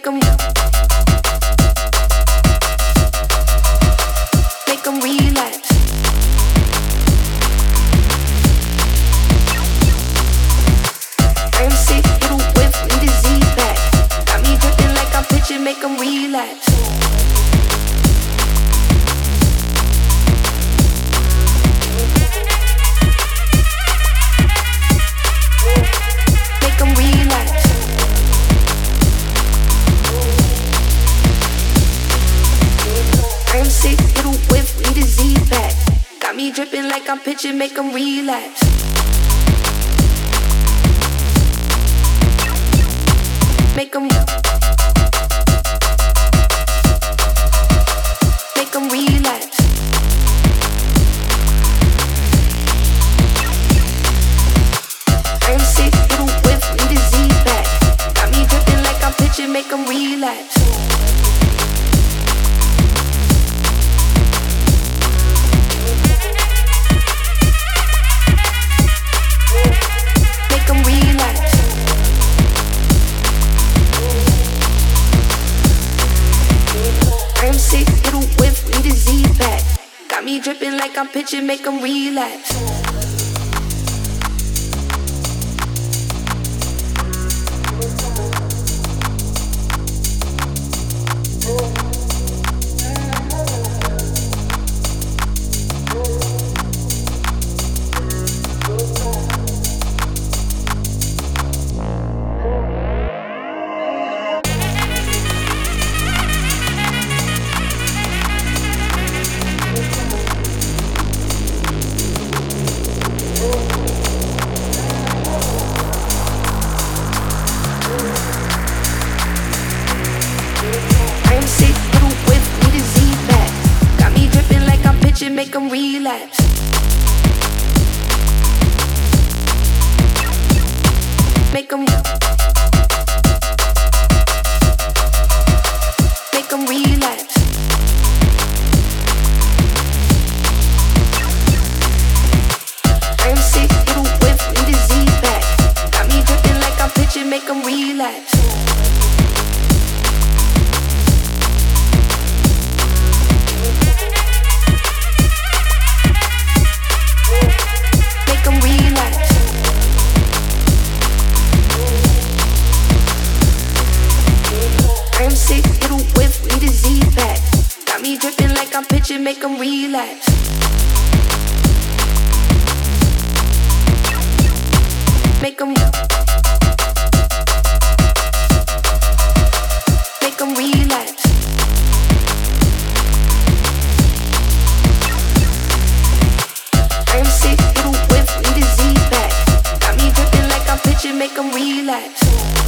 Make 'em relapse. I'm sick, little whiff, need a Z-back. Got me dripping like I'm pitching, make 'em relapse. Make 'em relapse. I'm sick, little whiff, need a Z-back. Got me dripping like I'm pitching, make 'em relapse. Make 'em relapse. I'm sick, little whiff, need a Z-back. Got me dripping like I'm pitching, make 'em relapse. Make 'em relapse. I'm sick, little whiff, need a Z-back. Got me dripping like I'm pitching, make 'em relapse. I'm sick, little whiff, need a Z-back. Got me dripping like I'm pitching, make 'em relapse. Make 'em relapse. I'm sick, little whiff, need a Z-back. Got me dripping like I'm pitching, make 'em relapse. Make 'em relapse. I'm sick, little whiff, need a Z-back. Got me dripping like I'm pitching, make 'em relapse. Make 'em relapse. I'm sick, little whiff, need a Z-back. Got me dripping like I'm pitching, make 'em relapse.